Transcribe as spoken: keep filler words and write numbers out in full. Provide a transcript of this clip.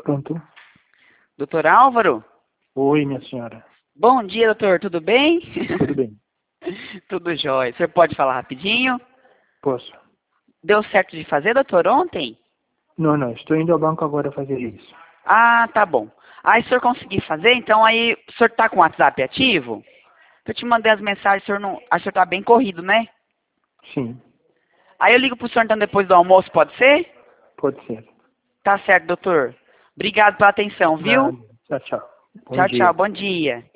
Pronto. Doutor Álvaro? Oi, minha senhora. Bom dia, doutor. Tudo bem? Tudo bem. Tudo jóia. O senhor pode falar rapidinho? Posso? Deu certo de fazer, doutor, ontem? Não, não. Estou indo ao banco agora fazer isso. Ah, tá bom. Aí, se o senhor conseguir fazer, então aí, o senhor tá com o WhatsApp ativo? Eu te mandei as mensagens, o senhor não... Acho que o senhor tá bem corrido, né? Sim, Aí eu ligo pro senhor, então, depois do almoço, pode ser? pode ser. Tá certo, doutor. Obrigado pela atenção, viu? Nada. Tchau, tchau. Bom Tchau, tchau. dia. Bom dia.